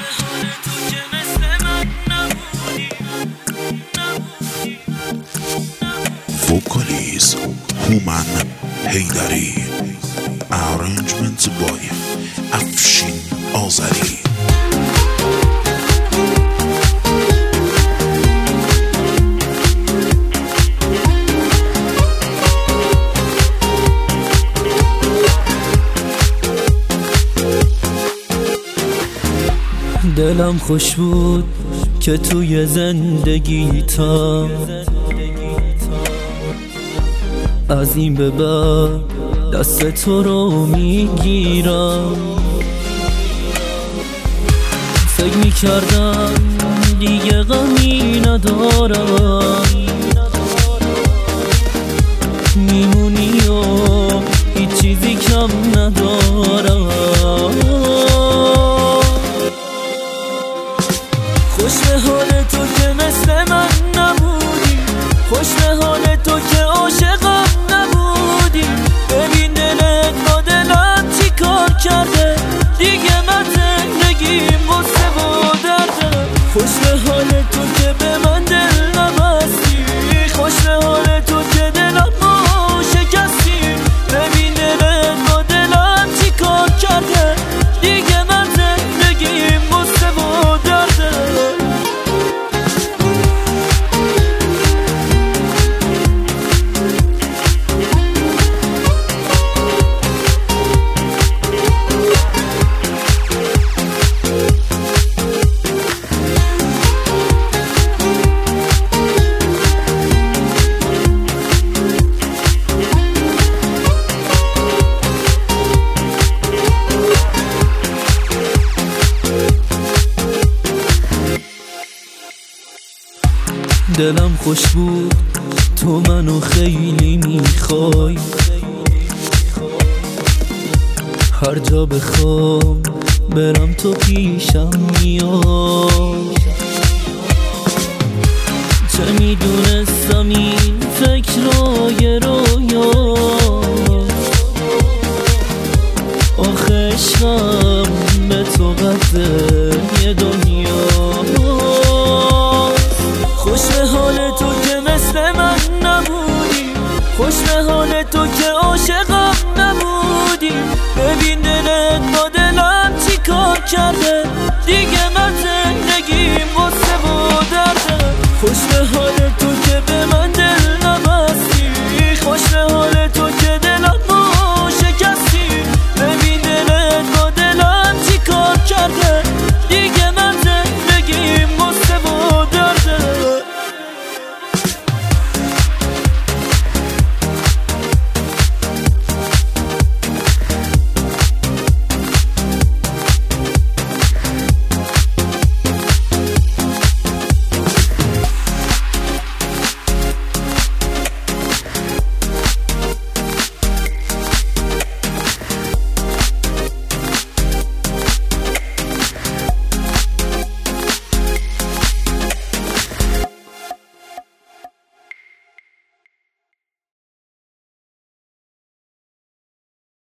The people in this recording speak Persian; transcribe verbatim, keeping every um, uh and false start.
وکالیز هومن حیدری، ارنجمنت بای افشین آذری. دلم خوش بود که توی زندگی تا از این به بعد دست تو رو میگیرم. فکر میکردم دیگه غمی ندارم، میمونی و هیچ چیزی کم ندارم. خوش به حال تو که مثل من نبودی، خوش به حال تو که عاشقم نبودی. ببین دلت با دلم چی کار کرده، دیگه من زندگیم غصه و درده. خوش به حال تو که به من دل نبستی، خوش به حال تو که دلم رو شکستی. ببین دلت با دلم چی کار کرده، دیگه من زندگیم غصه و درده. دلم خوش بود تو منو خیلی میخوای، هر جا بخوام برم تو پیشم میای. چه میدونستم این فکرای رویا، آخه عشقم به تو قدر یه دنیا. خوش به حال تو که مثل من نبودی، خوش به حال تو که عاشقم نبودی. ببین دلت با دلم چی کار کرده،